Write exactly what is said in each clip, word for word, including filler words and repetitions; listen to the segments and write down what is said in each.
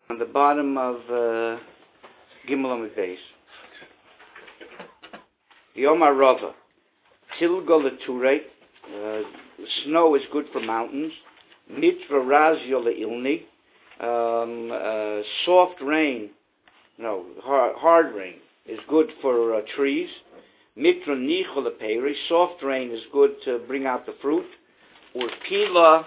on the bottom of uh, Gimel Amud Beis. Yom HaRava, Tilgol Leturei, uh, snow is good for mountains. Mitra Razio Leilni, um, uh, soft rain, no, hard, hard rain is good for uh, trees. Mitra Nicho Leperi, soft rain is good to bring out the fruit. Urpila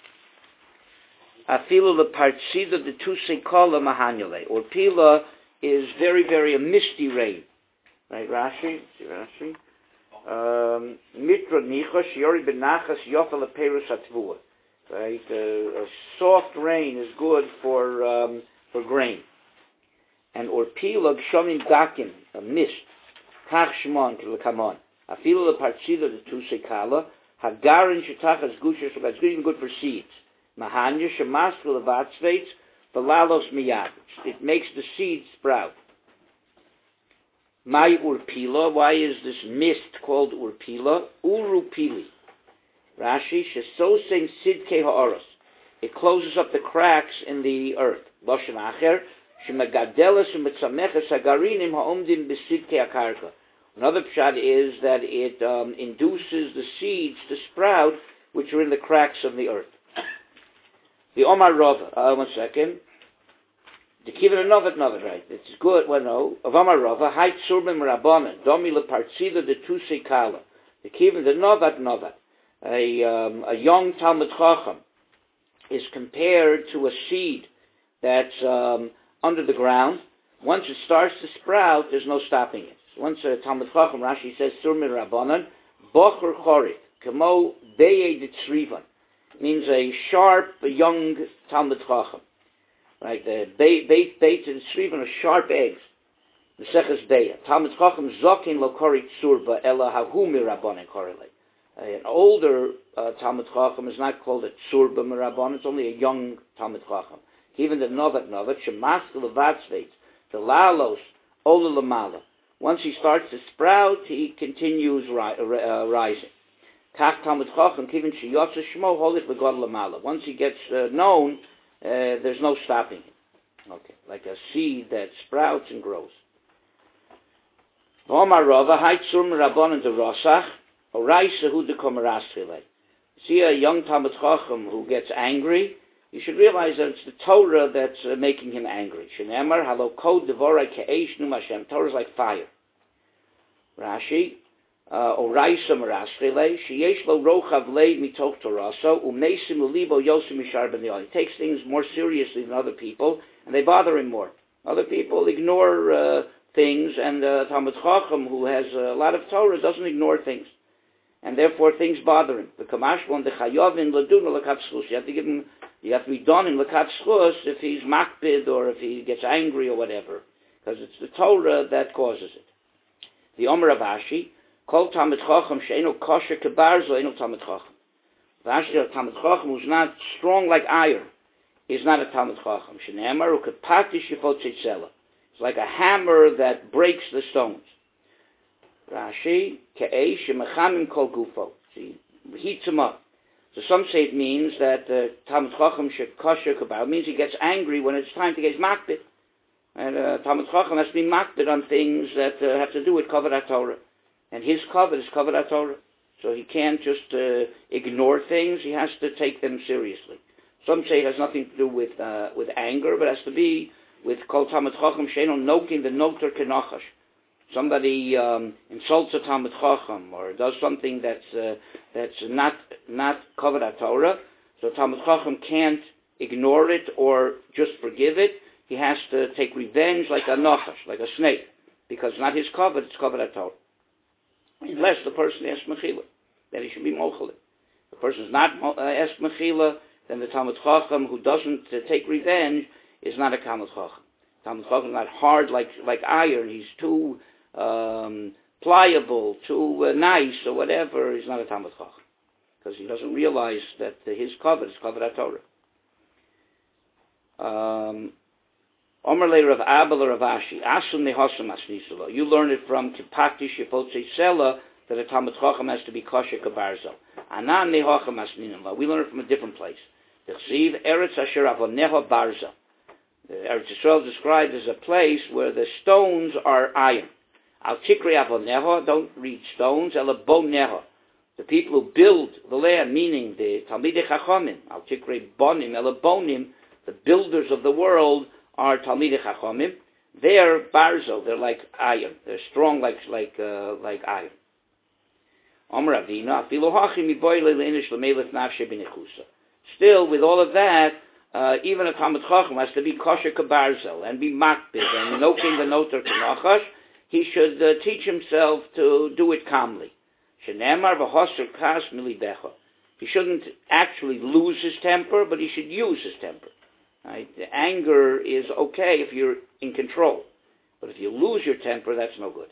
Afilu Lepartsida de Tusekola Mahanyale. Urpila is very, very a misty rain. Right, Rashi? See Rashi? Um, Mitra Nicho Shiori Benachas Yofa Leperus Atvua. Right, uh, a soft rain is good for um, for grain. And Urpila Gshamim Dakin, a mist. Kach Shmon Kilakamon. Afilu Lepartsida de Tusekala. Hagarin Shetachas Gusha, so that's even good for seeds. Mahanya Shemaskal Levatzveitz, Valalos Miyad. It makes the seeds sprout. Mai Urpila, why is this mist called Urpila? Urupili. Rashi, Shesoseng Sidke Ha'oros. It closes up the cracks in the earth. Loshen Acher, Shemagadelas Umetzameches Hagarinim Ha'omdim Besidke Akarka. Another pshat is that it um, induces the seeds to sprout, which are in the cracks of the earth. The Omar Rava, uh, one second. The Kivan Novet Novet, right? It's good, well, no. Of Omar Rava, Hait Surmim Rabbanan, Domi Lepartzida de Tuse Kala. The Kivan, the Novat Novat, a, um, a young Talmud Chacham, is compared to a seed that's um, under the ground. Once it starts to sprout, there's no stopping it. Once a Talmud Chacham, Rashi says, Surmim Rabbanan, Bocher Chorit, Kamo Beye de Tzrivan, means a sharp, a young Talmud Chacham. Right, the beit, beit, beit and Tzrivan are sharp eggs. The Seches Beya. Talmud Chacham Zokin lo Kori Tzurba, Ela Hahumi Rabbanan Korele. An older uh, Talmud Chacham is not called a Tzurba Mirabbanan, it's only a young Talmud Chacham. Even the Novet Novet, Shemaskal Levatzveitz, the Lalos, Ola Lamala. Once he starts to sprout, he continues ri- uh, rising. Kach Talmud Chacham, Kivin Sheyotze Shmo, Holit V'God Lamala. Once he gets uh, known, uh, there's no stopping him. Okay, like a seed that sprouts and grows. V'Omar Rava, Hait Surm Rabbanan de Rosach, Oraisa Hu de Komarastrile. See a young Talmud Chacham who gets angry, you should realize that it's the Torah that's uh, making him angry. Shenemar, halo kod devorai ke'esh num Hashem. Torah is like fire. Rashi, oraisa meraschile, sheyesh lo rochav leid mitoch toraso, umnesim ulibo yosim mishar b'niyah. He takes things more seriously than other people, and they bother him more. Other people ignore uh, things, and uh, Talmud Chacham, who has a lot of Torah, doesn't ignore things. And therefore things bother him. The kamashvon, the chayovin, laduna l'katschus. You have to give him You have to be done in Lakat Schus if he's makbid or if he gets angry or whatever, because it's the Torah that causes it. The Omer of Ashi, Kol Talmud Chacham she'eno kosher kebarzo eno Talmud Chacham. Ashi, a Talmud Chacham who's not strong like iron, is not a Talmud Chacham. Shene'emar ukepati shifot tzeitzela. It's like a hammer that breaks the stones. Rashi, ke'ei shemechamim kol gufo. He heats him up. So some say it means that uh, Talmud Chacham should kosher kabal. It means he gets angry when it's time to get his makbid. And uh, Talmud Chacham has to be makbid on things that uh, have to do with Kavod Torah. And his Kavod is Kavod Torah. So he can't just uh, ignore things. He has to take them seriously. Some say it has nothing to do with uh, with anger, but it has to be with Kol Talmud Chacham she'eno nokin the noter kenachash. Somebody um, insults a Talmud Chacham or does something that's uh, that's not not covered at Torah, so Talmud Chacham can't ignore it or just forgive it. He has to take revenge like a nachash, like a snake, because it's not his covered, it's covered at Torah. Unless the person asks mechila, then he should be mochel. If the person is not uh, asked mechila, then the Talmud Chacham who doesn't uh, take revenge is not a Talmud Chacham. Talmud Chacham is not hard like like iron. He's too Um, pliable, too uh, nice, or whatever. He's not a Talmud Chacham because he doesn't realize that uh, his covered is covered at Torah. Omer le Rav Abba le Rav Ashi, Asun nehasam asnisula. You learn it from Kipati Shifot Sela that a Talmud Chacham has to be kosher kabarzo. Anan nehacham asninula. We learn it from a different place. The Chsiv Eretz Asher Avoneha Barza. Eretz Yisrael is described as a place where the stones are iron. Al tikri avoneho, don't read stones, ela boneho. The people who build the land, meaning the Talmidei Chachamim, Al tikri bonim, ela bonim, the builders of the world are Talmidei Chachamim. They're barzel, they're like iron. They're strong like like uh, like iron. Amar Avina, afilu hachim miboyle leinish lemelech nafshe b'nechusa. Still, with all of that, uh, even a Talmid Chacham has to be kosher kabarzel and be makbid and noking the noter k'nachash. He should uh, teach himself to do it calmly. Shenemar v'hoser kas milidecha. He shouldn't actually lose his temper, but he should use his temper. Right? The anger is okay if you're in control, but if you lose your temper, that's no good.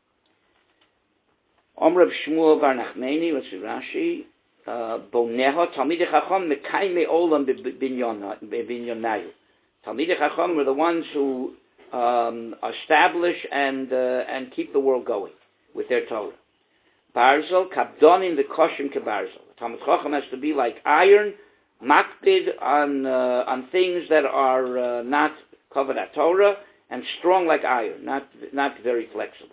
Omrav Shmuel Bar Nachmani, let's see Rashi. Boneha Talmidei Chacham mekayme olam b'binyonayu. Talmidei Chacham were the ones who um, establish and uh, and keep the world going with their Torah. Barzel kabdonin the koshim kebarzel. Talmid Chacham has to be like iron, makbid on uh, on things that are uh, not covered at Torah, and strong like iron, not not very flexible.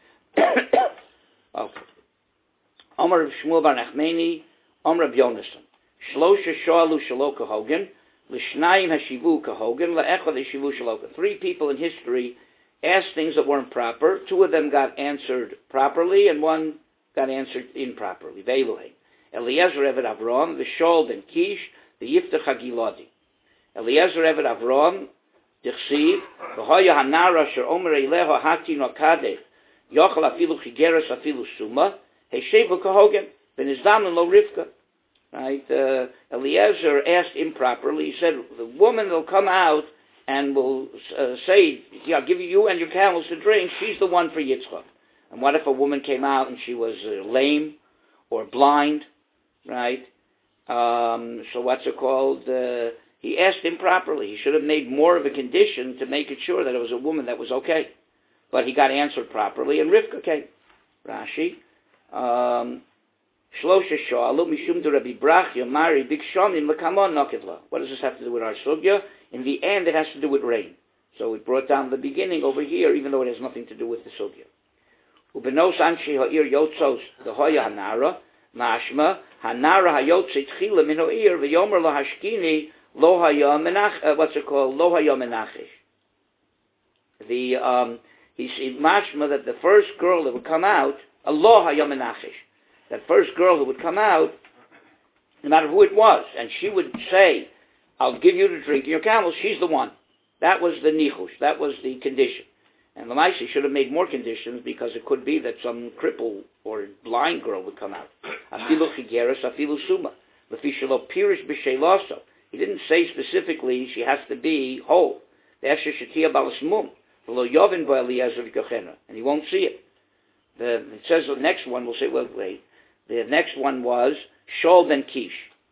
Okay. Amar Shmuel Bar Nachmani, Amar Yonason. Shlosha shoalu shelo kahogen, l'shnayim hashivu kahogen, la'echad hashivu shelo. Three people in history asked things that weren't proper. Two of them got answered properly, and one got answered improperly. Veiluhem. Eliezer Eved Avram, the Shol ben Kish, the Yiftach Hagiladi. Eliezer Eved Avram, Dichsiv, v'hoya hanara asher omer eileho hati no kadeh, yochel afilu chigeres afilu suma, heishevu kahogen, v'nizdamen lo Rivka. Right? Uh, Eliezer asked improperly. He said, the woman will come out and will uh, say, yeah, I'll give you and your camels to drink. She's the one for Yitzchak. And what if a woman came out and she was uh, lame or blind? Right? Um, so what's it called? Uh, he asked improperly. He should have made more of a condition to make it sure that it was a woman that was okay. But he got answered properly, and Rivka came. Rashi. Um, Shlosha Shalu Mishum de Rabbi Brachya Mari Big Shonim Lakamon Nokivla. What does this have to do with our sugya? In the end, it has to do with rain. So we brought down the beginning over here, even though it has nothing to do with the sugya. Ubenos Anshi Ha'ir Yotzos the Hoya Hanara Mashma Hanara Hayotze Tchila Min Ha'ir V'Yomer Lo Hashkini Lo Haya Menach. What's it called? Lo Haya Menachish. The um, he's Mashma that the first girl that would come out, Lo Haya Menachish. That first girl who would come out, no matter who it was, and she would say, I'll give you to drink your camels, she's the one. That was the nichush, that was the condition. And the Lamaisi should have made more conditions, because it could be that some cripple or blind girl would come out. Afilu chigeres, afilu suma. Lefishalo pirish b'sheilaso. He didn't say specifically she has to be whole. Ve'esher shetia balas mum. V'lo yovin bo Eliezer v'kochena. And he won't see it. The, it says the next one, we'll say, well, wait. The next one was Shol ben Kish.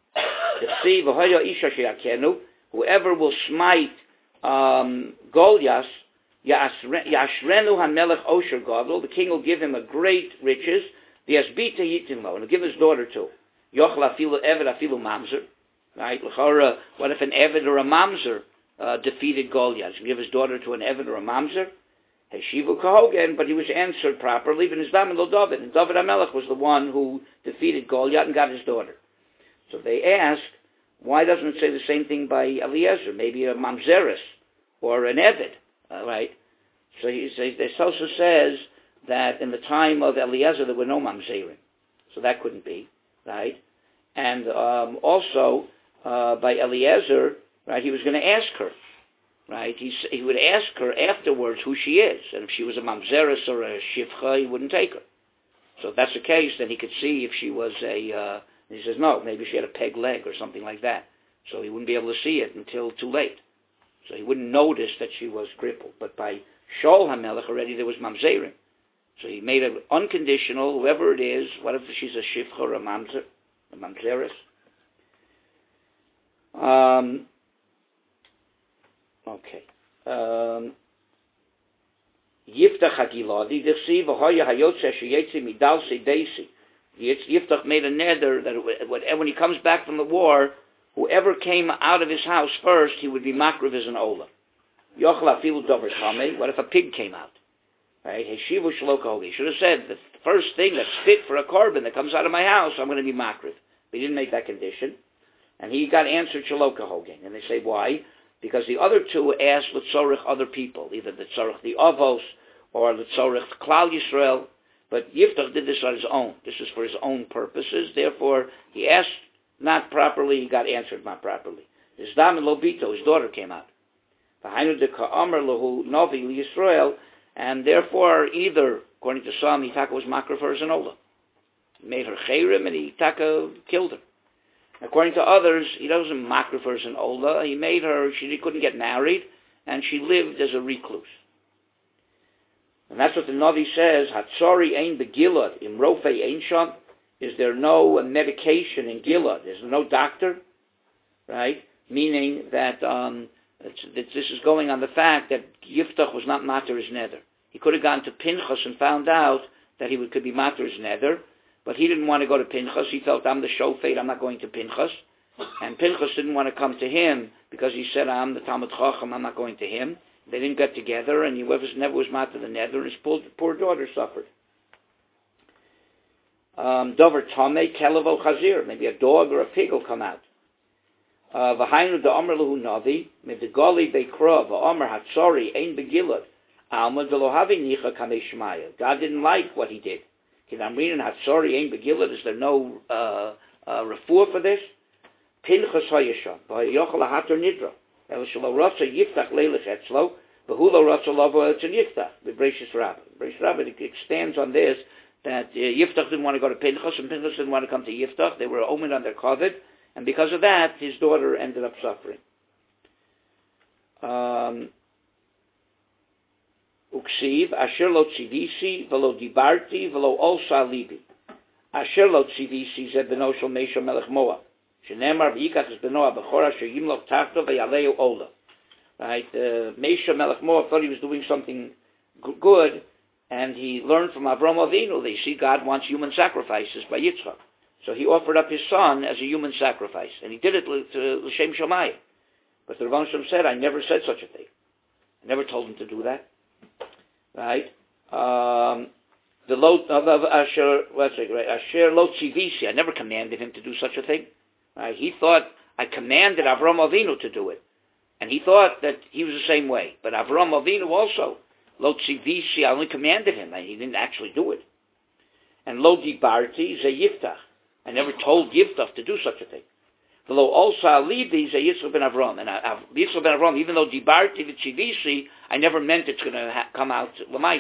Whoever will smite um, Goliath, Yashrenu HaMelech Osher Gadol, the king will give him a great riches. The Asbita Yitinlo, and he'll give his daughter to. Yochel Afilu Eved Afilu Mamzer. Right? What if an Eved or a Mamzer uh, defeated Goliath? He'll give his daughter to an Eved or a Mamzer. Heshivu Kahogen, but he was answered properly. And David and David HaMelech was the one who defeated Goliath and got his daughter. So they asked, why doesn't it say the same thing by Eliezer? Maybe a Mamzeris or an Eved, uh, right? So he says, this also says that in the time of Eliezer there were no Mamzerim, so that couldn't be, right? And um, also uh, by Eliezer, right? He was going to ask her. Right, he he would ask her afterwards who she is, and if she was a mamzeris or a shivcha, he wouldn't take her. So if that's the case, then he could see if she was a. Uh, he says no, maybe she had a peg leg or something like that. So he wouldn't be able to see it until too late. So he wouldn't notice that she was crippled. But by Shol HaMelech already there was mamzerim. So he made it unconditional. Whoever it is, what if she's a shivcha or a mamzer, a mamzeris? Um. Okay. Um, Yiftach Hagiladi, Dichsi, V'hoya Hayotze Sheyetzi Midal Seidesi. Yiftach made a neder that when he comes back from the war, whoever came out of his house first, he would be makriv as an olah. Yochel afilu dover tamei. What if a pig came out? Right? Heshivu shelo kahogen. He should have said, the first thing that's fit for a korban that comes out of my house, I'm going to be makriv. But he didn't make that condition. And he got answered shelo kahogen. And they say, why? Because the other two asked l'tzorich other people, either l'tzorich the avos or l'tzorich klal Yisrael. But Yiftach did this on his own. This is for his own purposes. Therefore, he asked not properly, he got answered not properly. His dam and Lobito, his daughter, came out. And therefore, either, according to some, he taka was makra for his ola. He made her chayrim and he taka killed her. According to others, he doesn't makra for his ola. He made her, she couldn't get married, and she lived as a recluse. And that's what the Navi says, Hatzori ein begilad, im rofe ein sham. Is there no medication in Gilad? There's no doctor, right? Meaning that um, it's, that this is going on the fact that Yiftach was not mater his nether. He could have gone to Pinchas and found out that he would, could be mater his nether, but he didn't want to go to Pinchas. He felt, I'm the shofet, I'm not going to Pinchas. And Pinchas didn't want to come to him because he said, I'm the Talmud Chacham, I'm not going to him. They didn't get together, and he was, never was mater the nether, and his poor, poor daughter suffered. Um, Dover Tomei, Kelevo Chazir, maybe a dog or a pig will come out. V'hainu da Omer Lahu Navi, Medegoli Beikra, V'Omer Hatzori, Ein Begilad, Alma Delohavi Nicha Kamei Shmaya. God didn't like what he did. Can I'm reading Hatzori, Ein Begilad, is there no uh, uh, refuah for this? Pinchas Hayasham, V'Yochel HaHator Nidra, Evashalo Rotsa Yiftach Leilech Etzlo, V'Hulo Rotsa Lovo Etzon Yiftach, V'Breshis Rabbah. Breshis Rabbah expands on this, that uh, Yiftach didn't want to go to Pinchas, and Pinchas didn't want to come to Yiftach. They were omen on their kovid, and because of that, his daughter ended up suffering. Um, Uksiv, Asher lo tzivisi, velo dibarti, velo olsa libi. Asher lo tzivisi, zed beno shel Meisha melech Moab. Shenemar v'yikach es beno ha-bechor asher yimloch tachto v'yaleu ola. Right, uh, Meisha melech Moab thought he was doing something g- good, and he learned from Avram Avinu, they see God wants human sacrifices by Yitzchak. So he offered up his son as a human sacrifice, and he did it to L'Shem Shamayim. But the Rebbeinu Shem said, I never said such a thing. I never told him to do that. Right? Um, the lo Asher, what's it, right? Asher lo tzivisi, I never commanded him to do such a thing. Right? He thought I commanded Avram Avinu to do it. And he thought that he was the same way. But Avram Avinu also, Lo tzivisi, I only commanded him, and he didn't actually do it. And lo dibarti ze Yiftach, I never told Yiftach to do such a thing. V'lo also alibi ze Yitzchak ben Avram, and Yitzchak ben Avram, even though dibarti v'tzivisi, I never meant it's going to ha- come out l'maisa.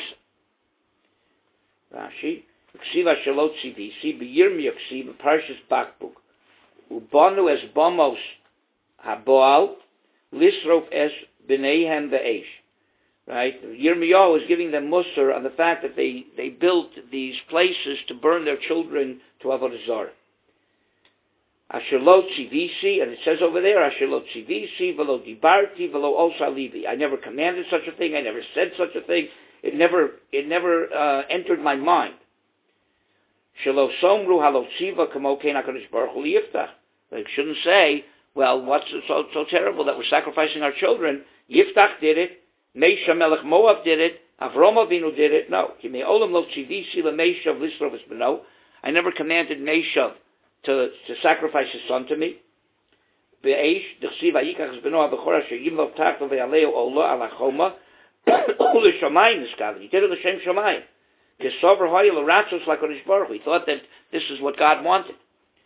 Rashi, ksiva shelo tzivisi, b'yirmiyah ksiva, parshas bakbuk, ubanu es bomos haboal, lisrof es b'neihem ve'esh. Right? Yirmiyahu is giving them musar on the fact that they, they built these places to burn their children to Avodah Zarah. Asher lo tzivisi, and it says over there, Asher lo tzivisi, velo dibarti, velo osa libi. I never commanded such a thing, I never said such a thing, it never, it never uh, entered my mind. Shelo somru halo tziva kamo kein HaKadosh Baruch Hu liyiftach. They shouldn't say, well, what's so, so terrible that we're sacrificing our children? Yiftach did it, Meisha Melech Moab did it, Avram Avinu did it. No. I never commanded Meisha to, to sacrifice his son to me. He did it l'shem shamayim. He thought that this is what God wanted.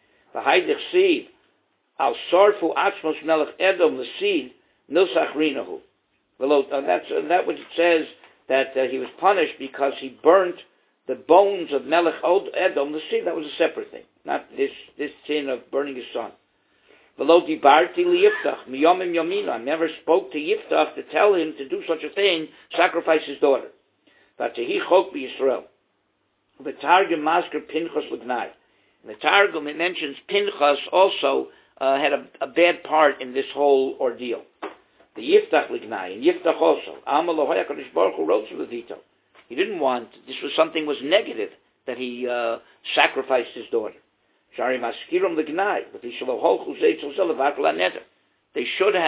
Al sarfu atzmos melech Edom l'sid nusach rinahu. And that's and that which it says that uh, he was punished because he burnt the bones of Melech Edom. The sin, that was a separate thing, not this this sin of burning his son. V'lo dibarti liyiftach miyomim yomina. I never spoke to Yiftach to tell him to do such a thing, sacrifice his daughter. But he chok b'Yisrael. The Targum masker Pinchas l'gnai. The Targum, it mentions Pinchas also uh, had a, a bad part in this whole ordeal. The Yiftach Lignai, and Yiftach also. Alma Lohoya Kadosh Baruch Hu wrote to the veto. He didn't want, this was something was negative, that he uh, sacrificed his daughter. Shari Maskirum Lignai, but he Shalohochu Zaytzel Zelavat Laneder. They should have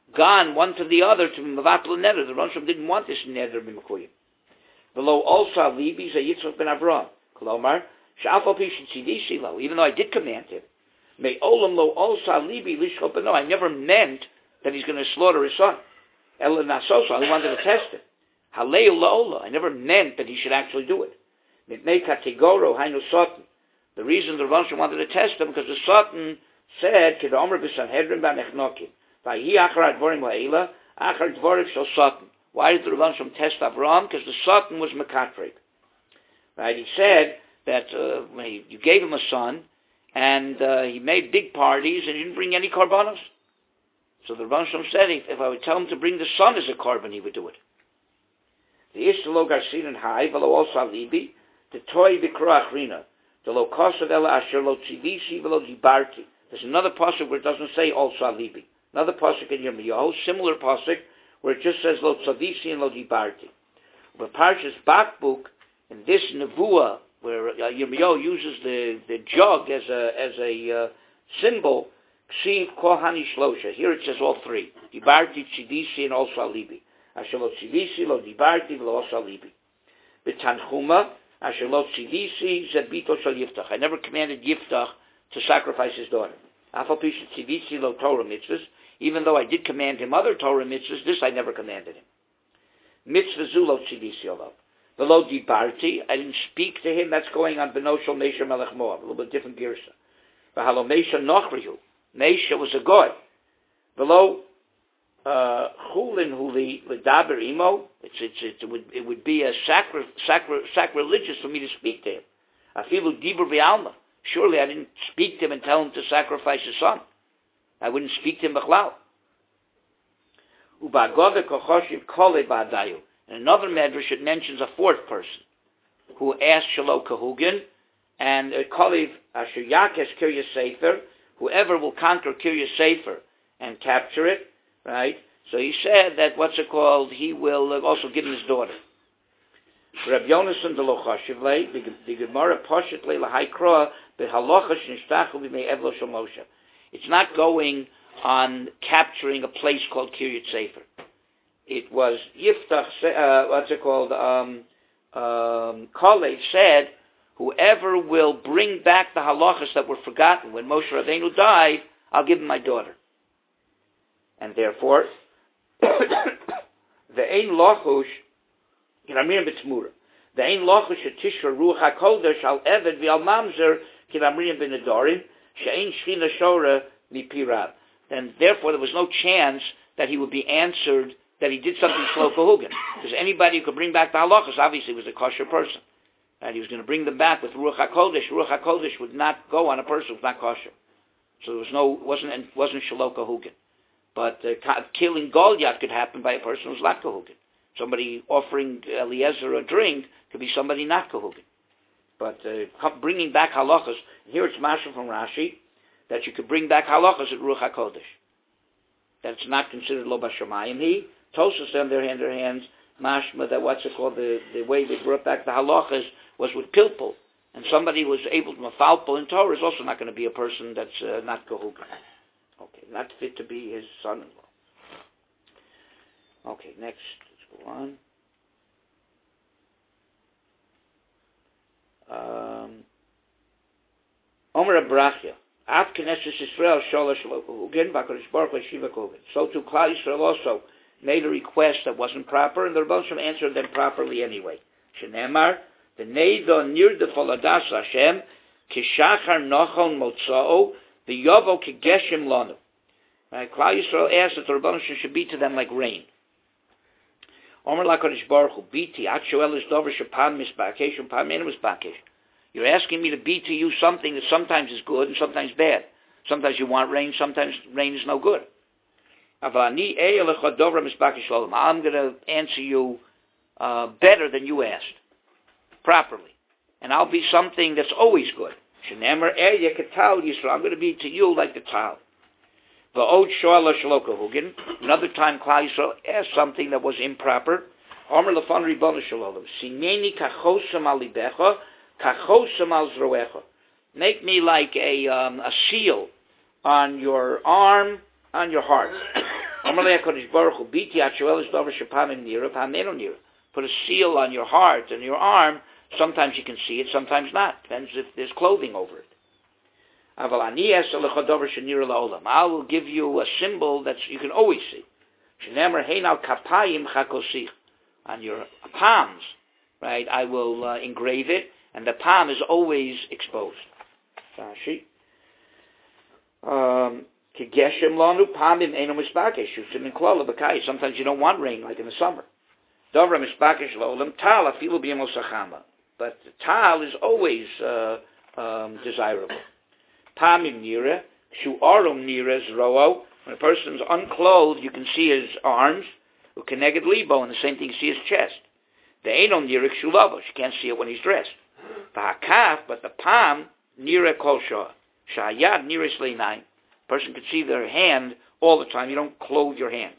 gone one to the other to Mavatl Neder. The Ronsham didn't want this Neder B'Mekuyim. Below also Libi Yitzchak ben Avraham. Kolomar, Sha'afal Pishin Tzidisi Lo, even though I did command him. May Olam Lo also Libi Lishchot Beno. I never meant that he's going to slaughter his son. Ela Nasoso, I wanted to test him. Halei La'ola, I never meant that he should actually do it. Mitnei Kategoro Hainu Sotan. The reason the Ronsham wanted to test him, because the Sotan said, Kid Omer B'Sanhedrin B'Nechnokim. Vahi Achar Dvorim La'ela, Achar Dvorim Shel Sotan. Why did the Ronsham test Abraham? Because the Sotan was Mekatreg. Right? He said that uh, when he, you gave him a son, and uh, he made big parties, and he didn't bring any korbanos. So the Ronsham said, if, if I would tell him to bring the son as a korban, he would do it. The Ishtalo Garsin and Hai, Velo also Alibi, the Toy Vikra Achrina, the Lo Kosav Ela Asher Lo Tzivisi Velo Dibarti. There's another pasuk where it doesn't say also Alibi. Another pasuk in Yirmiyahu, similar pasuk, where it just says Lo Tzavisi and Lo Dibarti. But Parshas Bakbuk, in this Nevuah, where uh, Yirmiyahu uses the, the jug as a as a uh, symbol, Ksiv Kohani Shlosha. Here it says all three. Dibarti, Tzidisi, and also Alibi. Asher Lo Tzidisi, Lo Dibarti, Lo also Alibi. B'Tanchuma, Asher Lo Tzidisi, Zebito Shal Yiftach. I never commanded Yiftach to sacrifice his daughter. Afal Pisha Tzidisi Lo Torah mitzvahs. Even though I did command him other Torah mitzvahs, this I never commanded him. Mitzvah Zu Lo Tzidisi Olav. V'lo Dibarti, I didn't speak to him. That's going on Benoshel Mesha Melech Moab, a little bit different girsa. V'halo Mesha Nochrihu. Mesha was a god. Below Chulin Huli Ledaber Imo, it's it's it would it would be a sacri, sacri, sacrilegious for me to speak to him. Afilu Dibur V'Alma. Surely I didn't speak to him and tell him to sacrifice his son. I wouldn't speak to him b'chlal. Uba'agove kochoshiv kole ba'adayu. In another medrash it mentions a fourth person who asked Shelo Kahugin, and Koliv Asher Yakes Kiryas Sefer, whoever will conquer Kiryas Sefer and capture it, right? So he said that, what's it called, he will also give him his daughter. Reb Yonason de lo Chashivle, the Gemara Poshetle Lahaikra, Behalocha Shnishtachu B'mei Evlo Shel Moshe. It's not going on capturing a place called Kiryat Sefer. It was Yiftach, uh, what's it called, um, um, Kalev said, whoever will bring back the halachas that were forgotten when Moshe Rabbeinu died, I'll give him my daughter. And therefore, the ein lochush, kiramir b'tzmura, the ein lochush etishra ruach hakodesh al eved v'al mamzer kiramir b'nedarim she'ein shchina shora mipirav. And therefore, there was no chance that he would be answered that he did something shlo kahugan, because anybody who could bring back the halachas obviously was a kosher person, and he was going to bring them back with ruach hakodesh. Ruach hakodesh would not go on a person who's not kosher, so there was no wasn't wasn't shlo kahugan. But uh, killing Goliath could happen by a person who's not kahugan. Somebody offering Eliezer a drink could be somebody not kahugan. But uh, bringing back halachas, here it's mashal from Rashi that you could bring back halachas at ruach hakodesh. That's not considered lo bashamayim. He Tosas on their hand, their hands, mashma, that what's it called, the, the way they brought back the halachas was with pilpul. And somebody who was able to mafalpul in Torah is also not going to be a person that's uh, not kahugan. Okay, not fit to be his son-in-law. Okay, next, let's go on. Um, Omer Abrachya. Af Knesset Yisrael Sholosh Lo Kahugan, V'Akadosh Baruch Hu Shiva Kahugan. So too Klal Yisrael also made a request that wasn't proper, and the Rebbe Shem answered them properly anyway. Shenemar, the Neido Nirde Foladas Hashem, Kishachar Nochon Motzao, the Yovo Kegeshem Lonu. Right? Klal Yisrael asked that the Rebbe Shem should be to them like rain. Omer LaKadosh Baruch Hu, Biti, At Shoel is Dover Shapan Misbakesh, and Pan Mena Misbakesh. You're asking me to be to you something that sometimes is good and sometimes bad. Sometimes you want rain, sometimes rain is no good. I'm going to answer you uh, better than you asked, properly. And I'll be something that's always good. I'm going to be to you like the tal. Another time, Klal Yisrael asked something that was improper. Make me like a um, a seal on your arm, on your heart. Put a seal on your heart and your arm. Sometimes you can see it, sometimes not. Depends if there's clothing over it. I will give you a symbol that you can always see. On your palms, right? I will uh, engrave it, and the palm is always exposed. Um, Sometimes you don't want rain, like in the summer. But the tal is always uh, um, desirable. When a person's unclothed, you can see his arms. And the same thing, you see his chest. You can't see it when he's dressed. But the palm, person can see their hand all the time. You don't clothe your hand.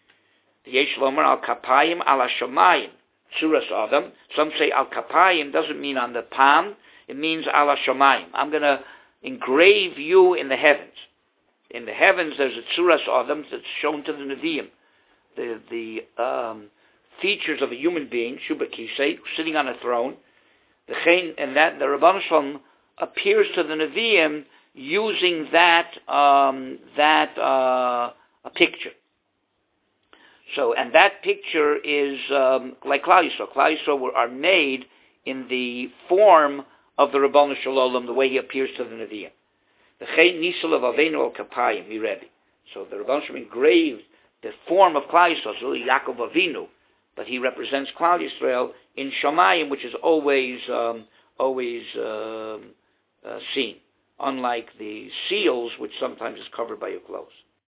Some say al kapayim doesn't mean on the palm, it means ala shamayim. I'm going to engrave you in the heavens. In the heavens there's a tzuras adam that's shown to the Nevi'im. The, the um, features of a human being, Shuba Kisei, sitting on a throne. The chen, and that the Rabban Shalom appears to the Nevi'im using that um, that uh, a picture. So, and that picture is um, like Klal Yisrael. Klal Yisrael are made in the form of the Rabban Shalom, the way he appears to the Nevi'im. The Chen Nisal of Avenu al Kapayim, he read. So the Rabban Shalom engraved the form of Klal Yisrael, so Yaakov Avinu, but he represents Klal Yisrael in Shamayim, which is always um, always um, uh, seen, unlike the seals, which sometimes is covered by your clothes.